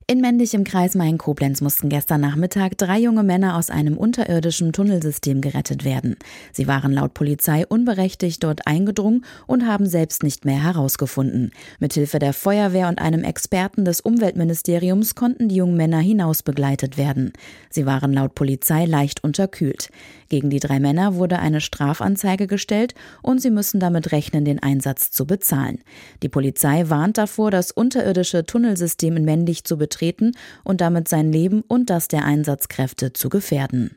In Mendig im Kreis Main-Koblenz mussten gestern Nachmittag 3 junge Männer aus einem unterirdischen Tunnelsystem gerettet werden. Sie waren laut Polizei unberechtigt dort eingedrungen und haben selbst nicht mehr herausgefunden. Mithilfe der Feuerwehr und einem Experten des Umweltministeriums konnten die jungen Männer hinausbegleitet werden. Sie waren laut Polizei leicht unterkühlt. Gegen die 3 Männer wurde eine Strafanzeige gestellt und sie müssen damit rechnen, den Einsatz zu bezahlen. Die Polizei warnt davor, das unterirdische Tunnelsystem in Mendig zu betreten und damit sein Leben und das der Einsatzkräfte zu gefährden.